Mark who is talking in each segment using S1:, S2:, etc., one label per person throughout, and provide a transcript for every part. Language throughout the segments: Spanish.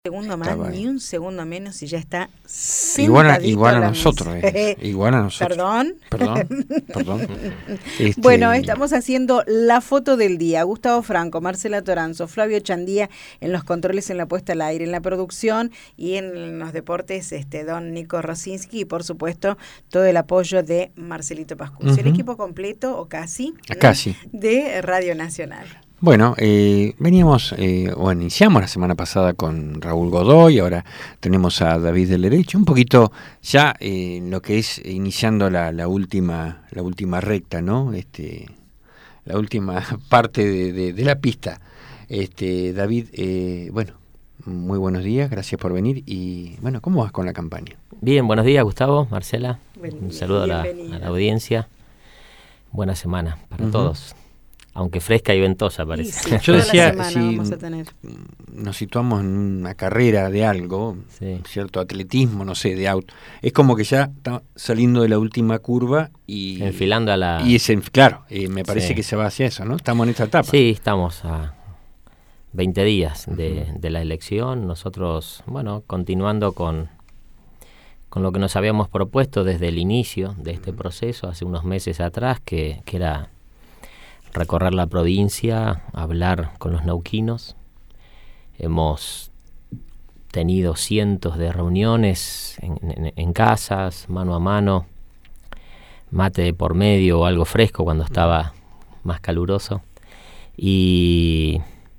S1: Segundo más, ni un segundo menos y ya está
S2: igual a nosotros, igual a nosotros. Perdón.
S1: Bueno, estamos haciendo la foto del día. Gustavo Franco, Marcela Toranzo, Flavio Chandía en los controles, en la puesta al aire, en la producción y en los deportes, don Nico Rosinski y por supuesto todo el apoyo de Marcelito Pascucci. El equipo completo o casi de Radio Nacional.
S2: Bueno, iniciamos la semana pasada con Raúl Godoy, ahora tenemos a David del Derecho, un poquito ya en lo que es iniciando la última recta, ¿no? La última parte de la pista. David, muy buenos días, gracias por venir y bueno, ¿cómo vas con la campaña?
S3: Bien, buenos días Gustavo, Marcela, un saludo a la audiencia, buena semana para todos. Aunque fresca y ventosa parece.
S1: Sí,
S2: yo decía,
S1: si
S2: nos situamos en una carrera de algo, cierto atletismo, no sé, de auto, es como que ya está saliendo de la última curva y
S3: enfilando a la...
S2: me parece que se va hacia eso, ¿no? Estamos en esta etapa.
S3: Sí, estamos a 20 días de la elección. Nosotros, continuando con lo que nos habíamos propuesto desde el inicio de este proceso, hace unos meses atrás, que era recorrer la provincia, hablar con los neuquinos. Hemos tenido cientos de reuniones en casas, mano a mano, mate de por medio o algo fresco cuando estaba más caluroso. Y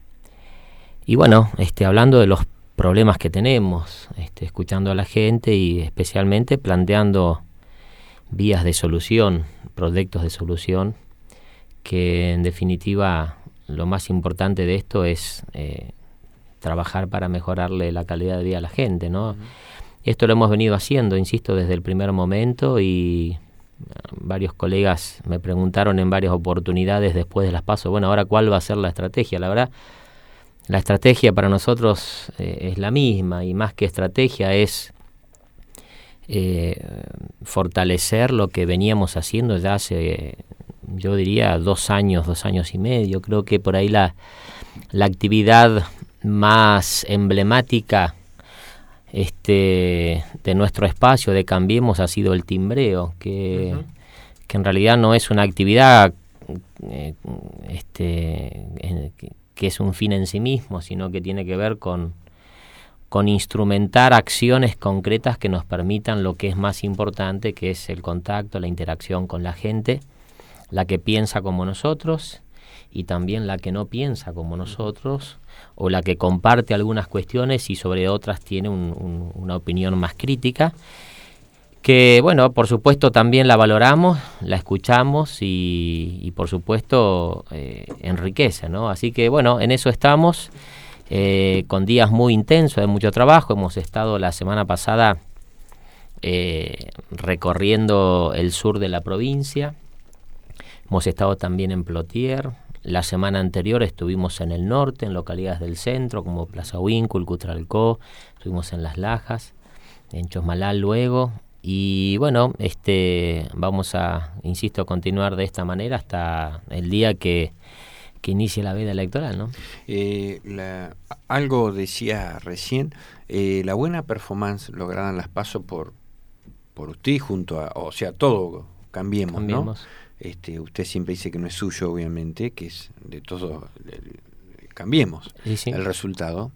S3: hablando de los problemas que tenemos, escuchando a la gente y especialmente planteando vías de solución, proyectos de solución, que en definitiva lo más importante de esto es trabajar para mejorarle la calidad de vida a la gente, ¿no? Esto lo hemos venido haciendo, insisto, desde el primer momento y varios colegas me preguntaron en varias oportunidades después de las PASO, ahora ¿cuál va a ser la estrategia? La verdad, la estrategia para nosotros es la misma y más que estrategia es fortalecer lo que veníamos haciendo ya hace... yo diría 2 años y medio. Creo que por ahí la actividad más emblemática de nuestro espacio de Cambiemos ha sido el timbreo, que en realidad no es una actividad que es un fin en sí mismo, sino que tiene que ver con instrumentar acciones concretas que nos permitan lo que es más importante, que es el contacto, la interacción con la gente, la que piensa como nosotros y también la que no piensa como nosotros, o la que comparte algunas cuestiones y sobre otras tiene una opinión más crítica, que por supuesto también la valoramos, la escuchamos y por supuesto enriquece, ¿no? Así que en eso estamos, con días muy intensos de mucho trabajo. Hemos estado la semana pasada recorriendo el sur de la provincia. Hemos estado también en Plotier. La semana anterior estuvimos en el norte, en localidades del centro, como Plaza Huíncul, Cutralcó. Estuvimos en Las Lajas, en Chosmalal luego. Y vamos a, insisto, continuar de esta manera hasta el día que inicie la veda electoral, ¿no?
S2: Algo decía recién, la buena performance lograda en las PASO por usted junto a, todo Cambiemos, ¿no? Usted siempre dice que no es suyo, obviamente, que es de todos, Cambiemos el resultado.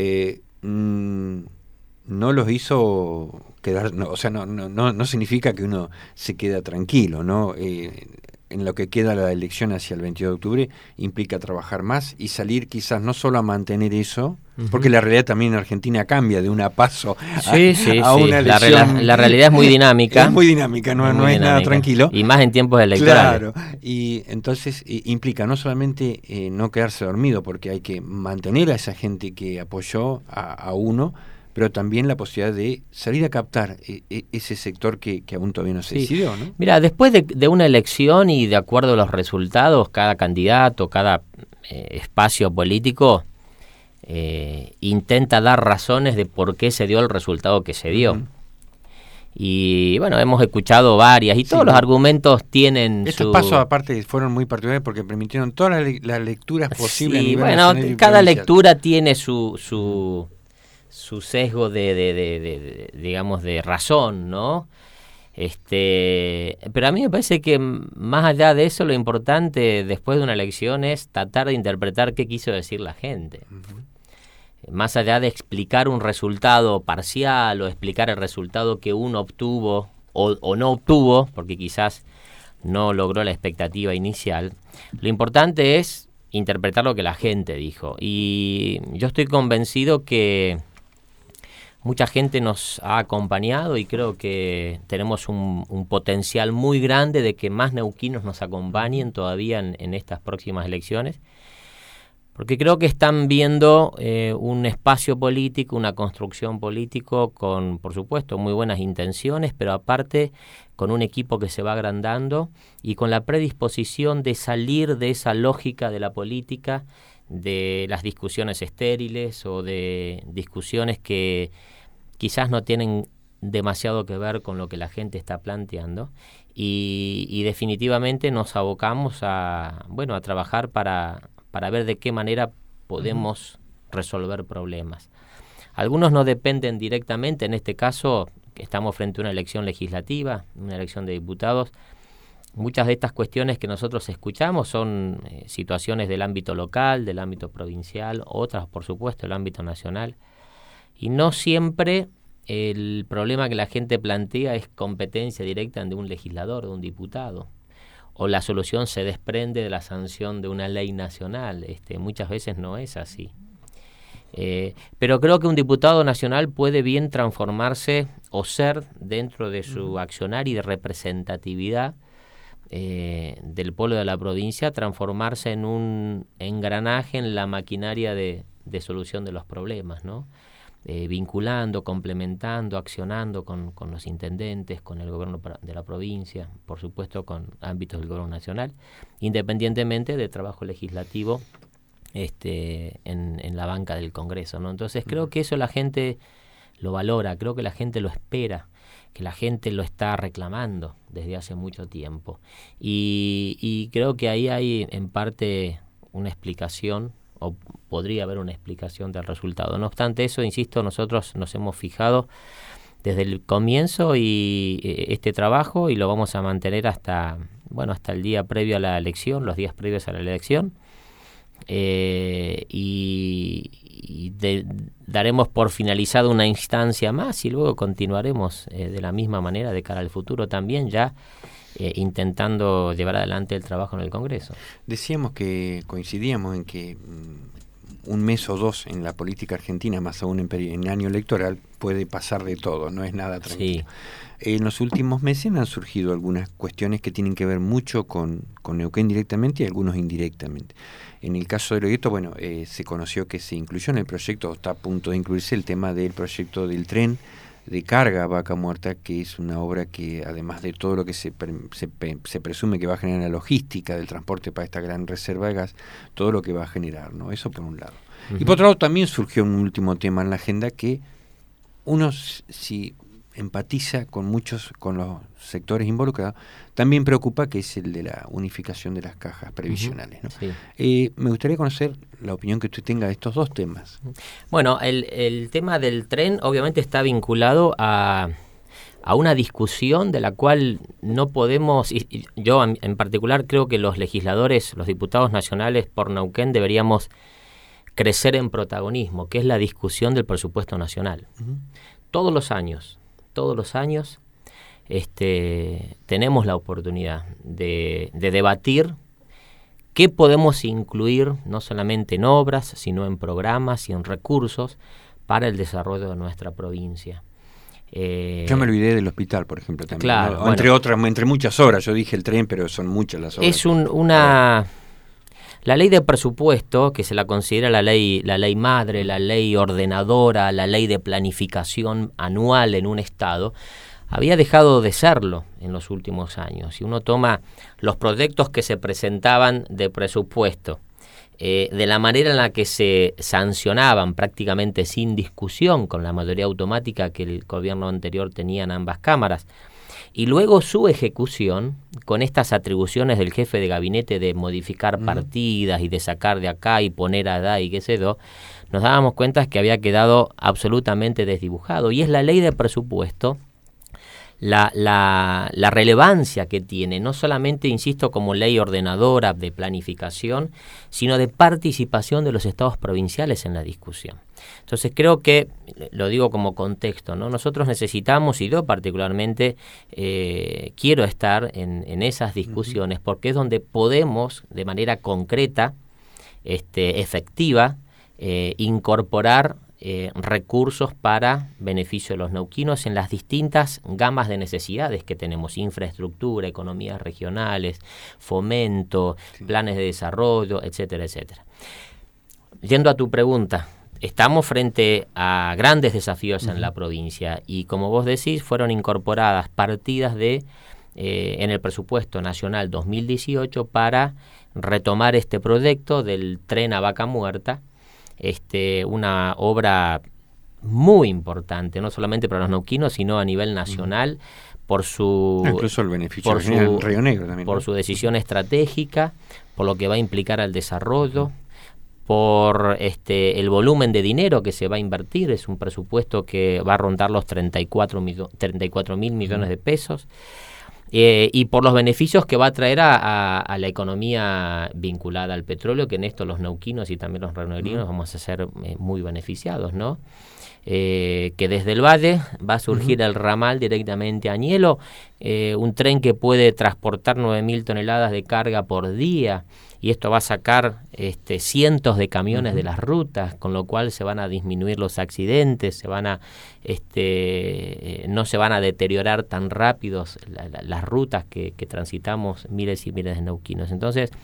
S2: No los hizo quedar, no significa que uno se queda tranquilo, ¿no? En lo que queda la elección hacia el 22 de octubre implica trabajar más y salir quizás no solo a mantener eso, porque la realidad también en Argentina cambia de una PASO a una elección.
S3: La realidad es muy dinámica.
S2: Es muy dinámica, no es nada tranquilo.
S3: Y más en tiempos electorales.
S2: Claro, y entonces implica no solamente no quedarse dormido, porque hay que mantener a esa gente que apoyó a uno, pero también la posibilidad de salir a captar ese sector que aún todavía no se decidió, ¿no?
S3: Mira, después de una elección y de acuerdo a los resultados, cada candidato, cada espacio político intenta dar razones de por qué se dio el resultado que se dio. Y hemos escuchado varias y todos los argumentos tienen
S2: estos pasos aparte fueron muy particulares porque permitieron todas las lecturas posibles a nivel nacional y
S3: cada
S2: provincial.
S3: lectura tiene su sesgo digamos, de razón, ¿no? Pero a mí me parece que más allá de eso, lo importante después de una elección es tratar de interpretar qué quiso decir la gente. Más allá de explicar un resultado parcial o explicar el resultado que uno obtuvo o no obtuvo, porque quizás no logró la expectativa inicial, lo importante es interpretar lo que la gente dijo. Y yo estoy convencido que mucha gente nos ha acompañado y creo que tenemos un potencial muy grande de que más neuquinos nos acompañen todavía en estas próximas elecciones, porque creo que están viendo un espacio político, una construcción político con, por supuesto, muy buenas intenciones, pero aparte con un equipo que se va agrandando y con la predisposición de salir de esa lógica de la política, de las discusiones estériles o de discusiones que quizás no tienen demasiado que ver con lo que la gente está planteando y definitivamente nos abocamos a trabajar para ver de qué manera podemos resolver problemas. Algunos no dependen directamente, en este caso que estamos frente a una elección legislativa, una elección de diputados. Muchas de estas cuestiones que nosotros escuchamos son situaciones del ámbito local, del ámbito provincial, otras, por supuesto, del ámbito nacional. Y no siempre el problema que la gente plantea es competencia directa de un legislador, de un diputado, o la solución se desprende de la sanción de una ley nacional. Muchas veces no es así. Pero creo que un diputado nacional puede bien transformarse o ser, dentro de su accionar y de representatividad del pueblo de la provincia, transformarse en un engranaje en la maquinaria de solución de los problemas, ¿no? Vinculando, complementando, accionando con los intendentes, con el gobierno de la provincia, por supuesto con ámbitos del gobierno nacional, independientemente del trabajo legislativo en la banca del Congreso, ¿no? Entonces creo que eso la gente lo valora, creo que la gente lo espera, que la gente lo está reclamando desde hace mucho tiempo. Y creo que ahí hay en parte una explicación, o podría haber una explicación del resultado. No obstante eso, insisto, nosotros nos hemos fijado desde el comienzo y este trabajo y lo vamos a mantener hasta el día previo a la elección, los días previos a la elección. Daremos por finalizado una instancia más y luego continuaremos de la misma manera de cara al futuro también, ya intentando llevar adelante el trabajo en el Congreso.
S2: Decíamos que coincidíamos en que un mes o dos en la política argentina, más aún en año electoral, puede pasar de todo, no es nada tranquilo. Sí. En los últimos meses han surgido algunas cuestiones que tienen que ver mucho con Neuquén directamente y algunos indirectamente. En el caso del proyecto, se conoció que se incluyó en el proyecto, está a punto de incluirse el tema del proyecto del tren de carga Vaca Muerta, que es una obra que, además de todo lo que se presume que va a generar la logística del transporte para esta gran reserva de gas, todo lo que va a generar, ¿no? Eso por un lado. Uh-huh. Y por otro lado también surgió un último tema en la agenda que uno, si empatiza con los sectores involucrados, también preocupa, que es el de la unificación de las cajas previsionales, ¿no? Sí. Me gustaría conocer la opinión que usted tenga de estos dos temas.
S3: Bueno, el tema del tren obviamente está vinculado a una discusión de la cual no podemos, y yo en particular creo que los legisladores, los diputados nacionales por Neuquén deberíamos crecer en protagonismo, que es la discusión del presupuesto nacional. Uh-huh. Todos los años tenemos la oportunidad de debatir qué podemos incluir, no solamente en obras, sino en programas y en recursos para el desarrollo de nuestra provincia.
S2: Yo me olvidé del hospital, por ejemplo, también.
S3: Claro,
S2: ¿no? Entre muchas obras, yo dije el tren, pero son muchas las obras.
S3: Es la ley de presupuesto, que se la considera la ley madre, la ley ordenadora, la ley de planificación anual en un estado, había dejado de serlo en los últimos años. Si uno toma los proyectos que se presentaban de presupuesto, de la manera en la que se sancionaban prácticamente sin discusión, con la mayoría automática que el gobierno anterior tenía en ambas cámaras, y luego su ejecución con estas atribuciones del jefe de gabinete de modificar partidas y de sacar de acá y poner allá y qué sé yo, nos dábamos cuenta que había quedado absolutamente desdibujado. Y es la ley de presupuesto la relevancia que tiene, no solamente, insisto, como ley ordenadora de planificación, sino de participación de los estados provinciales en la discusión. Entonces creo que, lo digo como contexto, ¿no? Nosotros necesitamos, y yo particularmente quiero estar en esas discusiones, porque es donde podemos, de manera concreta, efectiva, incorporar recursos para beneficio de los neuquinos en las distintas gamas de necesidades que tenemos: infraestructura, economías regionales, fomento, planes de desarrollo, etcétera, etcétera. Yendo a tu pregunta, estamos frente a grandes desafíos en la provincia y, como vos decís, fueron incorporadas partidas en el presupuesto nacional 2018 para retomar este proyecto del tren a Vaca Muerta, una obra muy importante, no solamente para los neuquinos, sino a nivel nacional, por su
S2: incluso el beneficio en Río Negro también,
S3: por su decisión estratégica, por lo que va a implicar al desarrollo, por el volumen de dinero que se va a invertir. Es un presupuesto que va a rondar los 34.000 millones de pesos. Y por los beneficios que va a traer a la economía vinculada al petróleo, que en esto los neuquinos y también los rionegrinos vamos a ser muy beneficiados, ¿no? Que desde el valle va a surgir el ramal directamente a Añelo, un tren que puede transportar 9.000 toneladas de carga por día, y esto va a sacar cientos de camiones de las rutas, con lo cual se van a disminuir los accidentes, no se van a deteriorar tan rápidos las rutas que transitamos miles y miles de neuquinos. Entonces,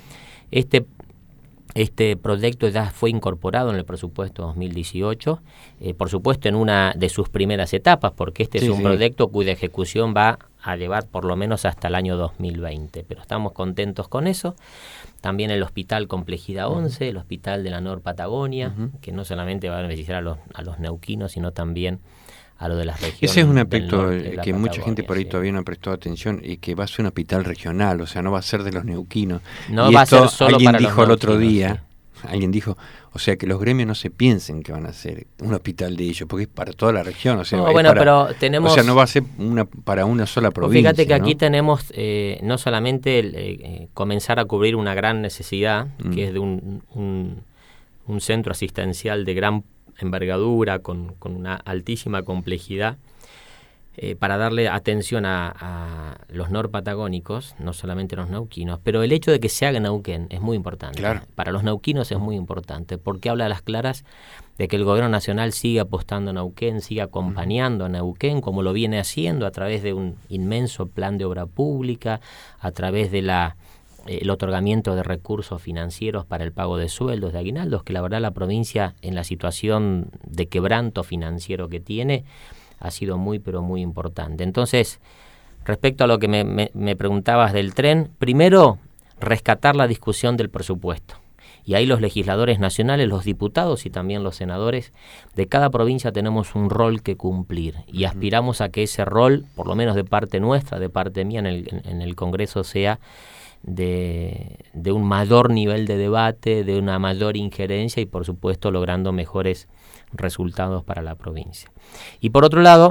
S3: este proyecto ya fue incorporado en el presupuesto 2018, por supuesto en una de sus primeras etapas, porque es un proyecto cuya ejecución va a llevar por lo menos hasta el año 2020, pero estamos contentos con eso. También el Hospital Complejidad 11, el Hospital de la Nor Patagonia, que no solamente va a beneficiar a los neuquinos, sino también a lo de las regiones.
S2: Ese es un aspecto que mucha gente por ahí todavía no ha prestado atención, y que va a ser un hospital regional, o sea, no va a ser de los neuquinos.
S3: No va a ser solo
S2: alguien
S3: para
S2: dijo
S3: los
S2: el otro
S3: neuquinos,
S2: día, alguien dijo, o sea, que los gremios no se piensen que van a ser un hospital de ellos, porque es para toda la región, o sea,
S3: pero tenemos,
S2: o sea, no va a ser para una sola provincia.
S3: Fíjate que
S2: ¿no?
S3: aquí tenemos no solamente comenzar a cubrir una gran necesidad, que es de un centro asistencial de gran envergadura, con una altísima complejidad, para darle atención a los norpatagónicos, no solamente los neuquinos, pero el hecho de que se haga en Neuquén es muy importante.
S2: Claro.
S3: Para los neuquinos es muy importante, porque habla a las claras de que el gobierno nacional sigue apostando a Neuquén, sigue acompañando a Neuquén, como lo viene haciendo a través de un inmenso plan de obra pública, a través de el otorgamiento de recursos financieros para el pago de sueldos, de aguinaldos, que la verdad la provincia, en la situación de quebranto financiero que tiene, ha sido muy, pero muy importante. Entonces, respecto a lo que me preguntabas del tren, primero, rescatar la discusión del presupuesto. Y ahí los legisladores nacionales, los diputados y también los senadores de cada provincia tenemos un rol que cumplir, y aspiramos a que ese rol, por lo menos de parte nuestra, de parte mía en el Congreso, sea de un mayor nivel de debate, de una mayor injerencia y, por supuesto, logrando mejores resultados para la provincia. Y por otro lado,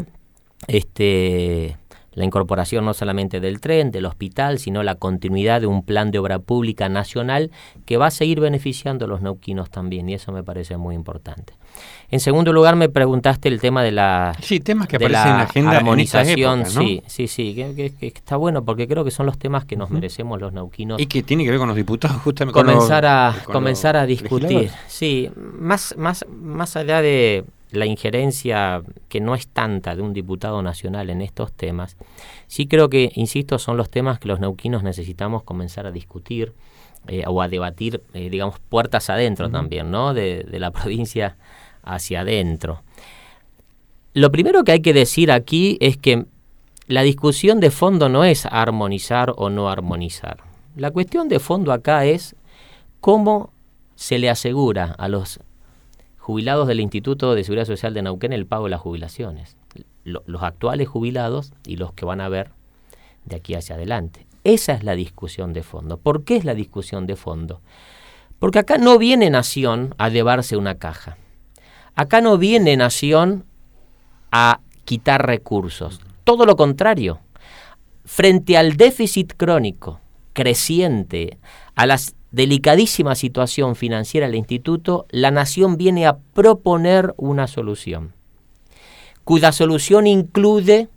S3: la incorporación no solamente del tren, del hospital, sino la continuidad de un plan de obra pública nacional que va a seguir beneficiando a los neuquinos también, y eso me parece muy importante. En segundo lugar, me preguntaste el tema de
S2: temas que aparecen en la agenda
S3: armonización,
S2: en esa época, ¿no?
S3: sí, que está bueno, porque creo que son los temas que nos merecemos los neuquinos.
S2: Y que tiene que ver con los diputados, justamente.
S3: Comenzar a discutir. Sí, más allá de la injerencia, que no es tanta, de un diputado nacional en estos temas, sí creo que, insisto, son los temas que los neuquinos necesitamos comenzar a discutir o a debatir, digamos, puertas adentro también, ¿no? De la provincia hacia adentro. Lo primero que hay que decir aquí es que la discusión de fondo no es armonizar o no armonizar. La cuestión de fondo acá es cómo se le asegura a los jubilados del Instituto de Seguridad Social de Neuquén el pago de las jubilaciones, los actuales jubilados y los que van a ver de aquí hacia adelante. Esa es la discusión de fondo. ¿Por qué es la discusión de fondo? Porque acá no viene Nación a llevarse una caja. Acá no viene Nación a quitar recursos, todo lo contrario. Frente al déficit crónico creciente, a la delicadísima situación financiera del Instituto, la Nación viene a proponer una solución, cuya solución incluye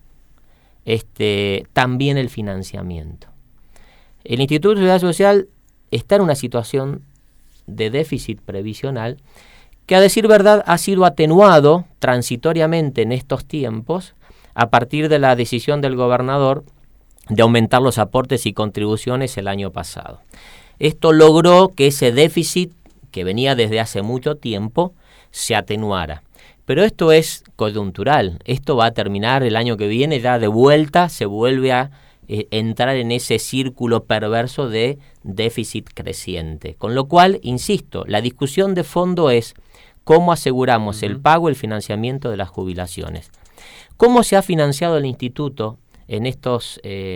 S3: también el financiamiento. El Instituto de Seguridad Social está en una situación de déficit previsional que, a decir verdad, ha sido atenuado transitoriamente en estos tiempos a partir de la decisión del gobernador de aumentar los aportes y contribuciones el año pasado. Esto logró que ese déficit, que venía desde hace mucho tiempo, se atenuara. Pero esto es coyuntural, esto va a terminar el año que viene, ya de vuelta se vuelve a entrar en ese círculo perverso de déficit creciente. Con lo cual, insisto, la discusión de fondo es cómo aseguramos el pago y el financiamiento de las jubilaciones. ¿Cómo se ha financiado el Instituto en estos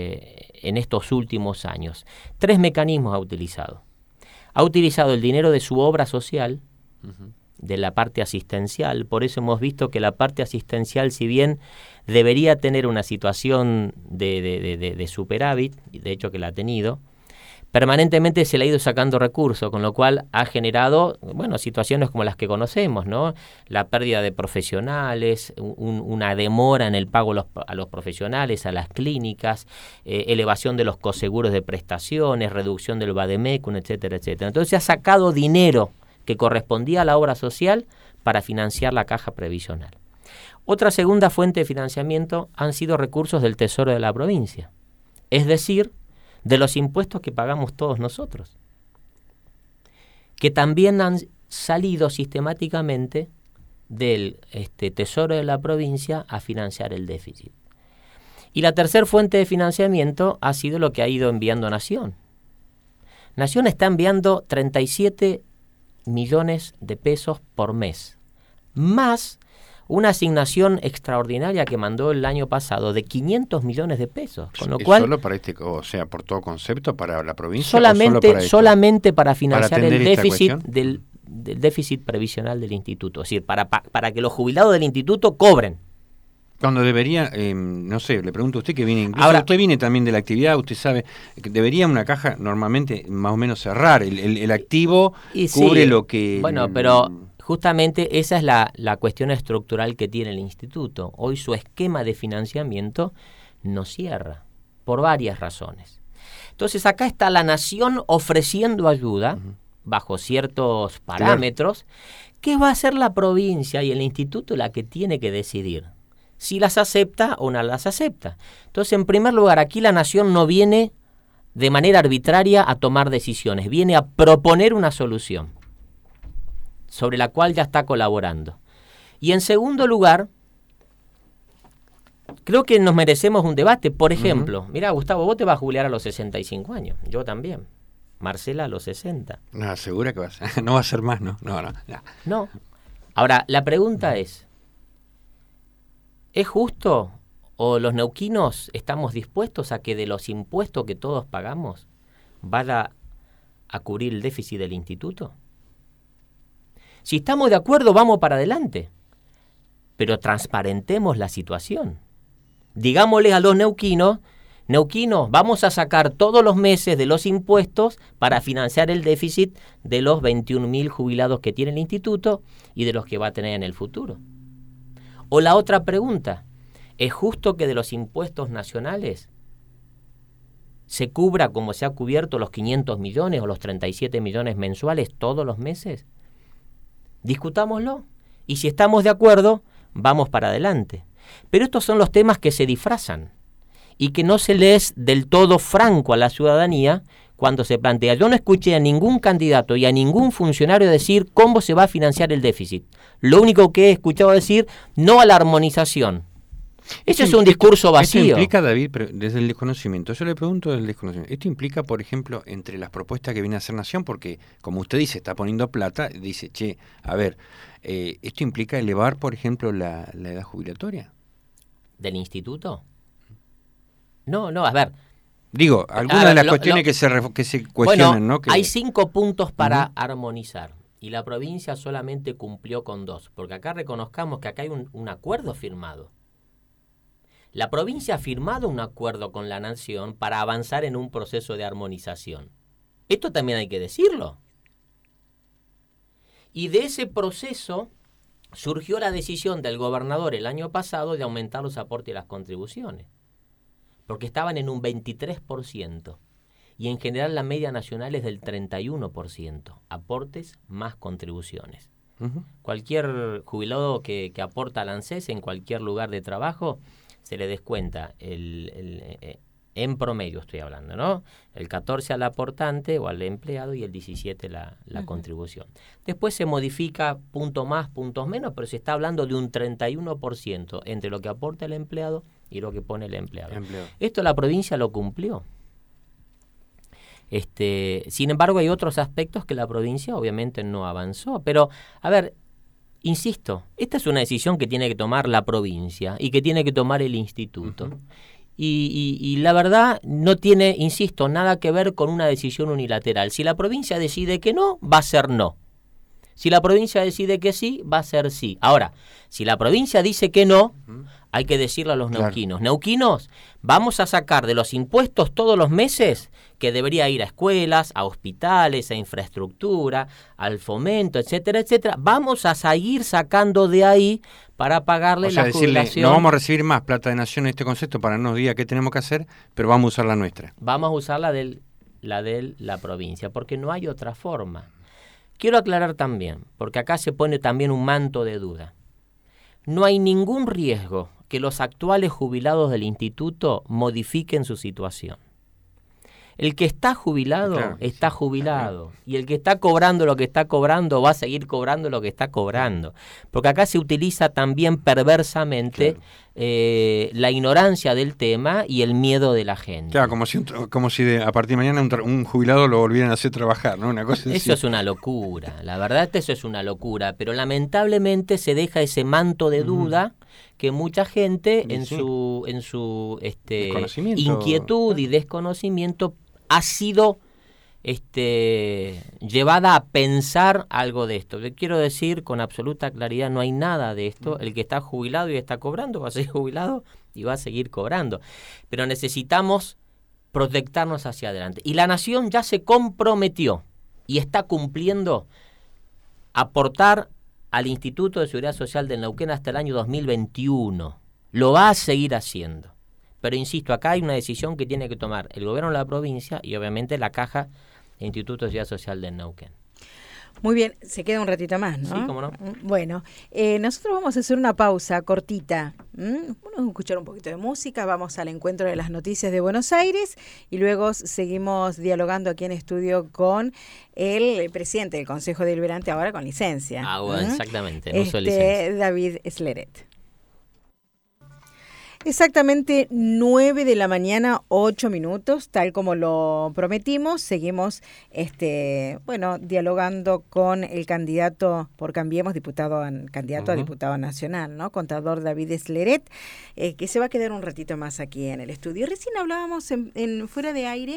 S3: últimos años? 3 mecanismos ha utilizado. Ha utilizado el dinero de su obra social, de la parte asistencial. Por eso hemos visto que la parte asistencial, si bien debería tener una situación de superávit, de hecho que la ha tenido, permanentemente se le ha ido sacando recursos, con lo cual ha generado, situaciones como las que conocemos, ¿no? La pérdida de profesionales, una demora en el pago a los profesionales, a las clínicas, elevación de los coseguros de prestaciones, reducción del vademecum, etcétera, etcétera. Entonces se ha sacado dinero que correspondía a la obra social para financiar la caja previsional. Otra segunda fuente de financiamiento han sido recursos del Tesoro de la provincia, es decir, de los impuestos que pagamos todos nosotros, que también han salido sistemáticamente del Tesoro de la provincia a financiar el déficit. Y la tercera fuente de financiamiento ha sido lo que ha ido enviando Nación. Nación está enviando 37 millones de pesos por mes, más una asignación extraordinaria que mandó el año pasado de 500 millones de pesos, con lo cual
S2: solo para por todo concepto para la provincia,
S3: solamente para financiar el déficit del déficit previsional del instituto, es decir, para que los jubilados del instituto cobren.
S2: Cuando debería, no sé, le pregunto a usted que viene, incluso ahora, usted viene también de la actividad, usted sabe que debería una caja normalmente más o menos cerrar, el activo cubre sí, lo que...
S3: Bueno, pero justamente esa es la cuestión estructural que tiene el instituto. Hoy su esquema de financiamiento no cierra, por varias razones. Entonces acá está la Nación ofreciendo ayuda, bajo ciertos parámetros, que va a ser la provincia y el instituto la que tiene que decidir si las acepta o no las acepta. Entonces, en primer lugar, aquí la Nación no viene de manera arbitraria a tomar decisiones, viene a proponer una solución sobre la cual ya está colaborando. Y en segundo lugar, creo que nos merecemos un debate. Por ejemplo, mira, Gustavo, vos te vas a jubilar a los 65 años, yo también. Marcela a los 60.
S2: No, segura que no va a ser más, ¿no? No.
S3: Ahora, la pregunta es, ¿es justo o los neuquinos estamos dispuestos a que de los impuestos que todos pagamos vaya a cubrir el déficit del instituto? Si estamos de acuerdo, vamos para adelante, pero transparentemos la situación. Digámosle a los neuquinos, vamos a sacar todos los meses de los impuestos para financiar el déficit de los 21.000 jubilados que tiene el instituto y de los que va a tener en el futuro. O la otra pregunta, ¿es justo que de los impuestos nacionales se cubra como se ha cubierto los 500 millones o los 37 millones mensuales todos los meses? Discutámoslo. Y si estamos de acuerdo, vamos para adelante. Pero estos son los temas que se disfrazan y que no se les es del todo franco a la ciudadanía cuando se plantea. Yo no escuché a ningún candidato y a ningún funcionario decir cómo se va a financiar el déficit. Lo único que he escuchado decir, no a la armonización. Ese es un discurso vacío.
S2: Esto implica, David, pero desde el desconocimiento, yo le pregunto desde el desconocimiento, esto implica, por ejemplo, entre las propuestas que viene a hacer Nación, porque, como usted dice, está poniendo plata, dice, esto implica elevar, por ejemplo, la edad jubilatoria.
S3: ¿Del instituto? No, a ver.
S2: Digo, algunas de las cuestiones que se cuestionan,
S3: bueno,
S2: ¿no?
S3: Hay 5 puntos para armonizar. y la provincia solamente cumplió con 2, porque acá reconozcamos que acá hay un acuerdo firmado. La provincia ha firmado un acuerdo con la nación para avanzar en un proceso de armonización. Esto también hay que decirlo. Y de ese proceso surgió la decisión del gobernador el año pasado de aumentar los aportes y las contribuciones, porque estaban en un 23%, y en general la media nacional es del 31%, aportes más contribuciones. Cualquier jubilado que aporta al ANSES en cualquier lugar de trabajo se le descuenta en promedio, estoy hablando, ¿no? El 14 al aportante o al empleado y el 17 la contribución. Después se modifica punto más, puntos menos, pero se está hablando de un 31% entre lo que aporta el empleado y lo que pone el empleado. Esto la provincia lo cumplió. Sin embargo, hay otros aspectos que la provincia obviamente no avanzó. Pero, a ver, insisto, esta es una decisión que tiene que tomar la provincia y que tiene que tomar el instituto. Y la verdad no tiene, insisto, nada que ver con una decisión unilateral. Si la provincia decide que no, va a ser no. Si la provincia decide que sí, va a ser sí. Ahora, si la provincia dice que no, hay que decirle a los neuquinos. Neuquinos, vamos a sacar de los impuestos todos los meses, que debería ir a escuelas, a hospitales, a infraestructura, al fomento, etcétera, etcétera. Vamos a seguir sacando de ahí para pagarle la jubilación.
S2: No vamos a recibir más plata de nación en este concepto para no nos diga qué tenemos que hacer, pero vamos a usar la nuestra.
S3: Vamos a usar la de la provincia, porque no hay otra forma. Quiero aclarar también, porque acá se pone también un manto de duda. No hay ningún riesgo que los actuales jubilados del instituto modifiquen su situación. El que está jubilado, está jubilado. Y el que está cobrando lo que está cobrando va a seguir cobrando lo que está cobrando. Porque acá se utiliza también perversamente la ignorancia del tema y el miedo de la gente.
S2: Claro, como si a partir de mañana un jubilado lo volvieran a hacer trabajar, ¿no? Una cosa
S3: eso es una locura. La verdad, eso es una locura. Pero lamentablemente se deja ese manto de duda que mucha gente en su inquietud y desconocimiento ha sido llevada a pensar algo de esto. Le quiero decir con absoluta claridad, no hay nada de esto. El que está jubilado y está cobrando va a seguir jubilado y va a seguir cobrando. Pero necesitamos proyectarnos hacia adelante. Y la nación ya se comprometió y está cumpliendo aportar al Instituto de Seguridad Social del Neuquén hasta el año 2021. Lo va a seguir haciendo. Pero insisto, acá hay una decisión que tiene que tomar el gobierno de la provincia y obviamente la Caja del Instituto de Seguridad Social del Neuquén.
S1: Muy bien, se queda un ratito más, ¿no?
S3: Sí, cómo no.
S1: Bueno, nosotros vamos a hacer una pausa cortita. Vamos a escuchar un poquito de música, vamos al encuentro de las noticias de Buenos Aires y luego seguimos dialogando aquí en estudio con el presidente del Consejo Deliberante, ahora con licencia.
S3: Bueno, exactamente, en uso de licencia.
S1: David Sleret. Exactamente 9 de la mañana, 8 minutos, tal como lo prometimos. Seguimos dialogando con el candidato por Cambiemos, candidato a diputado nacional, ¿no? Contador David Sleret, que se va a quedar un ratito más aquí en el estudio. Recién hablábamos en fuera de aire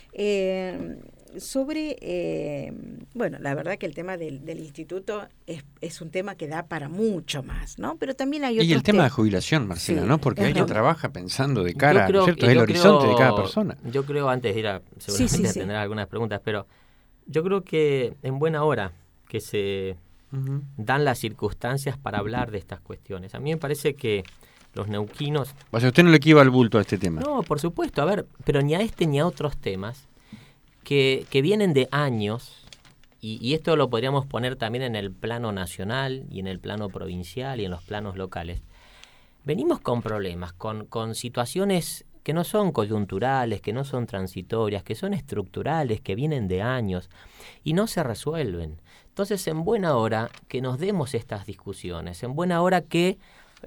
S1: sobre, la verdad que el tema del instituto es un tema que da para mucho más, ¿no? Pero también hay otros.
S2: Y el tema de jubilación, Marcela, sí, ¿no? Porque ella trabaja pensando de cara, ¿cierto? Es el horizonte de cada persona.
S3: Yo creo, antes de ir seguramente a tener algunas preguntas, pero yo creo que en buena hora que se dan las circunstancias para hablar de estas cuestiones. A mí me parece que los neuquinos...
S2: O sea, usted no le quiva el bulto a este tema.
S3: No, por supuesto, a ver, pero ni a este ni a otros temas que vienen de años, y esto lo podríamos poner también en el plano nacional y en el plano provincial y en los planos locales. Venimos con problemas, con situaciones que no son coyunturales, que no son transitorias, que son estructurales, que vienen de años y no se resuelven. Entonces, en buena hora que nos demos estas discusiones, en buena hora que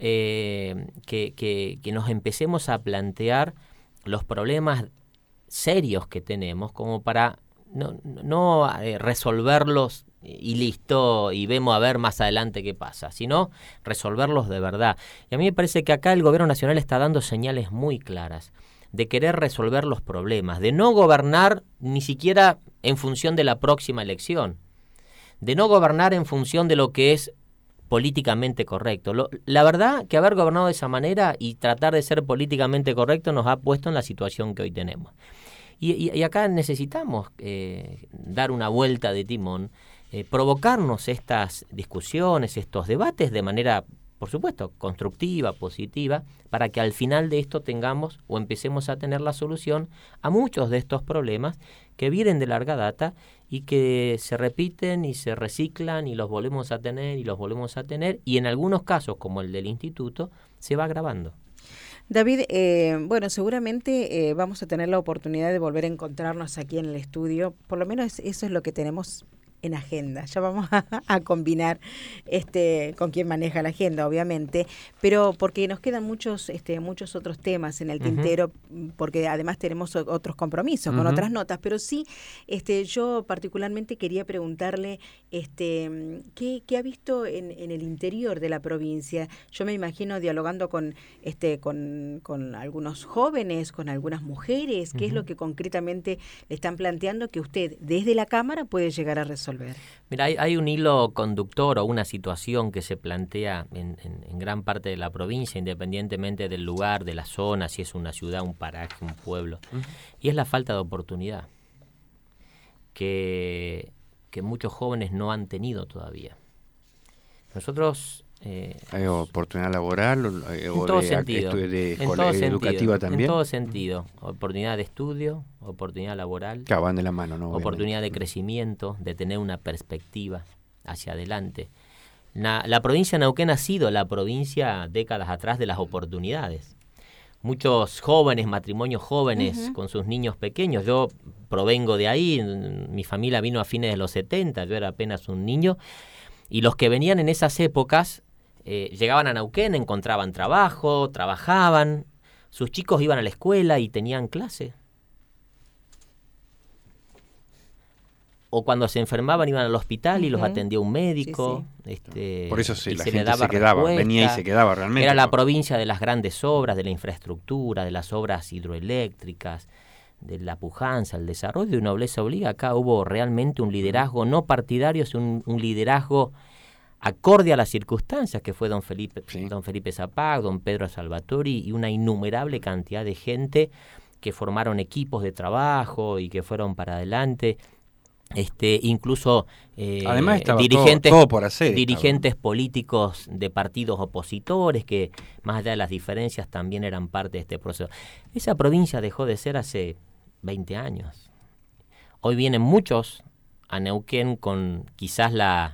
S3: nos empecemos a plantear los problemas serios que tenemos como para no resolverlos y listo y vemos a ver más adelante qué pasa, sino resolverlos de verdad. Y a mí me parece que acá el gobierno nacional está dando señales muy claras de querer resolver los problemas, de no gobernar ni siquiera en función de la próxima elección, de no gobernar en función de lo que es políticamente correcto. La verdad que haber gobernado de esa manera y tratar de ser políticamente correcto nos ha puesto en la situación que hoy tenemos. Y acá necesitamos dar una vuelta de timón, provocarnos estas discusiones, estos debates de manera, por supuesto, constructiva, positiva, para que al final de esto tengamos o empecemos a tener la solución a muchos de estos problemas que vienen de larga data y que se repiten y se reciclan y los volvemos a tener y los volvemos a tener, y en algunos casos, como el del instituto, se va agravando.
S1: David, bueno, seguramente vamos a tener la oportunidad de volver a encontrarnos aquí en el estudio, por lo menos eso es lo que tenemos en agenda. Ya vamos a combinar con quien maneja la agenda, obviamente, pero porque nos quedan muchos otros temas en el tintero, porque además tenemos otros compromisos con otras notas, pero sí, yo particularmente quería preguntarle qué ha visto en el interior de la provincia. Yo me imagino dialogando con algunos jóvenes, con algunas mujeres, qué es lo que concretamente le están planteando que usted desde la Cámara puede llegar a resolver.
S3: Mira, hay un hilo conductor o una situación que se plantea en gran parte de la provincia, independientemente del lugar, de la zona, si es una ciudad, un paraje, un pueblo, y es la falta de oportunidad que muchos jóvenes no han tenido todavía. Nosotros...
S2: ¿Hay oportunidad laboral
S3: o de
S2: educativa también?
S3: En todo sentido. Oportunidad de estudio, oportunidad laboral.
S2: Claro, van de la mano, ¿no?
S3: Oportunidad de crecimiento, de tener una perspectiva hacia adelante. La provincia de Neuquén ha sido la provincia décadas atrás de las oportunidades. Muchos jóvenes, matrimonios jóvenes con sus niños pequeños. Yo provengo de ahí, mi familia vino a fines de los 70, yo era apenas un niño. Y los que venían en esas épocas llegaban a Neuquén, encontraban trabajo, trabajaban, sus chicos iban a la escuela y tenían clase. O cuando se enfermaban iban al hospital y los atendía un médico.
S2: Por eso la gente
S3: daba
S2: se quedaba,
S3: respuesta.
S2: venía y se quedaba realmente.
S3: Era la provincia de las grandes obras, de la infraestructura, de las obras hidroeléctricas, de la pujanza, el desarrollo de Nobleza Obliga. Acá hubo realmente un liderazgo no partidario, sino un liderazgo acorde a las circunstancias, que fue don Felipe Zapag, don Pedro Salvatori y una innumerable cantidad de gente que formaron equipos de trabajo y que fueron para adelante. Incluso
S2: además estaba
S3: dirigentes,
S2: todo por hacer,
S3: dirigentes políticos de partidos opositores que, más allá de las diferencias, también eran parte de este proceso. Esa provincia dejó de ser hace 20 años. Hoy vienen muchos a Neuquén con quizás la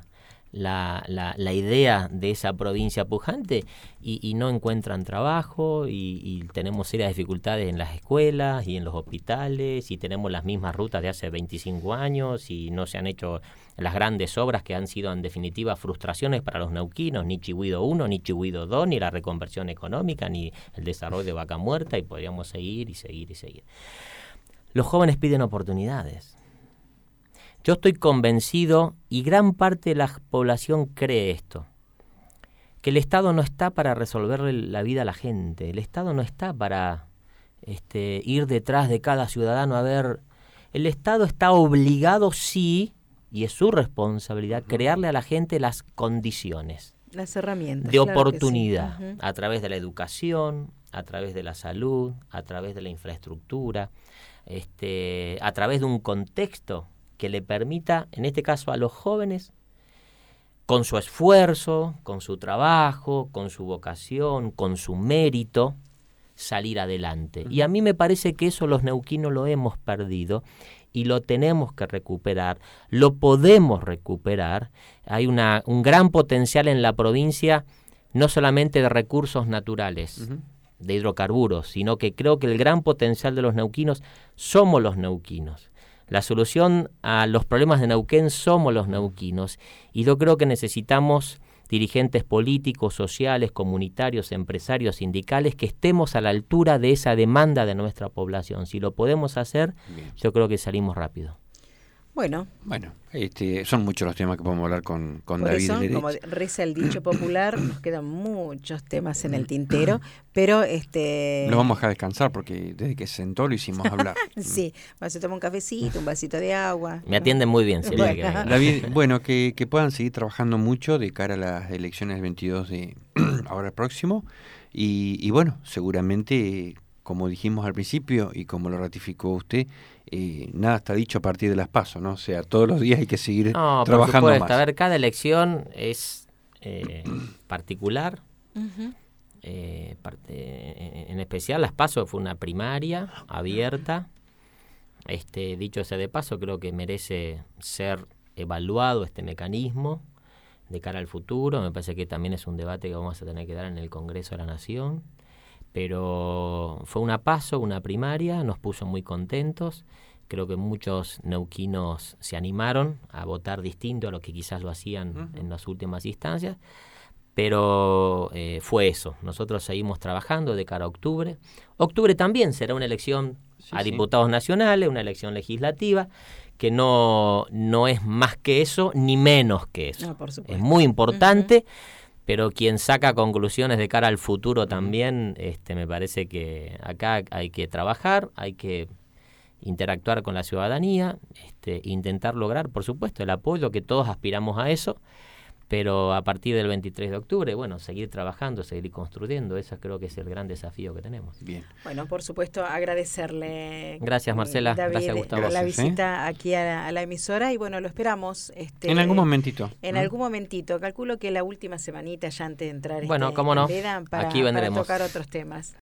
S3: idea de esa provincia pujante y no encuentran trabajo y tenemos serias dificultades en las escuelas y en los hospitales y tenemos las mismas rutas de hace 25 años y no se han hecho las grandes obras que han sido en definitiva frustraciones para los neuquinos, ni Chihuido 1, ni Chihuido 2, ni la reconversión económica, ni el desarrollo de Vaca Muerta, y podríamos seguir y seguir y seguir. Los jóvenes piden oportunidades. Yo estoy convencido, y gran parte de la población cree esto, que el Estado no está para resolverle la vida a la gente. El Estado no está para ir detrás de cada ciudadano a ver. El Estado está obligado, sí, y es su responsabilidad, crearle a la gente las condiciones.
S1: Las herramientas.
S3: De oportunidad, sí. A través de la educación, a través de la salud, a través de la infraestructura, a través de un contexto que le permita, en este caso a los jóvenes, con su esfuerzo, con su trabajo, con su vocación, con su mérito, salir adelante. Y a mí me parece que eso los neuquinos lo hemos perdido y lo tenemos que recuperar, lo podemos recuperar. Hay un gran potencial en la provincia, no solamente de recursos naturales, de hidrocarburos, sino que creo que el gran potencial de los neuquinos somos los neuquinos. La solución a los problemas de Neuquén somos los neuquinos, y yo creo que necesitamos dirigentes políticos, sociales, comunitarios, empresarios, sindicales, que estemos a la altura de esa demanda de nuestra población. Si lo podemos hacer, yo creo que salimos rápido.
S1: Bueno,
S2: son muchos los temas que podemos hablar con
S1: por
S2: David
S1: eso,
S2: Lerech.
S1: como reza el dicho popular, nos quedan muchos temas en el tintero, pero
S2: Lo vamos a dejar descansar porque desde que se sentó lo hicimos hablar.
S1: sí, vas a tomar un cafecito, un vasito de agua.
S3: Me atienden muy bien, Silvia.
S1: Bueno.
S3: que venga.
S2: David, bueno, que puedan seguir trabajando mucho de cara a las elecciones del 22 de ahora próximo y bueno, seguramente, como dijimos al principio y como lo ratificó usted, nada está dicho a partir de las PASO, ¿no? O sea, todos los días hay que seguir trabajando
S3: por supuesto.
S2: más.
S3: A ver, cada elección es particular.
S1: Ujú.
S3: En especial las PASO fue una primaria abierta. Dicho sea de paso, creo que merece ser evaluado este mecanismo de cara al futuro. Me parece que también es un debate que vamos a tener que dar en el Congreso de la Nación. Pero fue una PASO, una primaria, nos puso muy contentos. Creo que muchos neuquinos se animaron a votar distinto a lo que quizás lo hacían en las últimas instancias. Pero fue eso. Nosotros seguimos trabajando de cara a octubre. Octubre también será una elección a diputados nacionales, una elección legislativa, que no es más que eso ni menos que eso.
S1: No, por supuesto.
S3: Es muy importante. Pero quien saca conclusiones de cara al futuro también, me parece que acá hay que trabajar, hay que interactuar con la ciudadanía, intentar lograr, por supuesto, el apoyo, que todos aspiramos a eso, pero a partir del 23 de octubre, bueno, seguir trabajando, seguir construyendo, eso creo que es el gran desafío que tenemos.
S2: Bien.
S1: Bueno, por supuesto, agradecerle.
S3: Gracias, Marcela.
S1: David,
S3: Gracias, Gustavo.
S1: la
S2: Gracias,
S1: visita aquí a la emisora y bueno, lo esperamos.
S2: En algún momentito.
S1: En algún momentito. Calculo que la última semanita ya antes de entrar
S3: Bueno, cómo no.
S1: en veda para
S3: Aquí vendremos.
S1: tocar otros temas.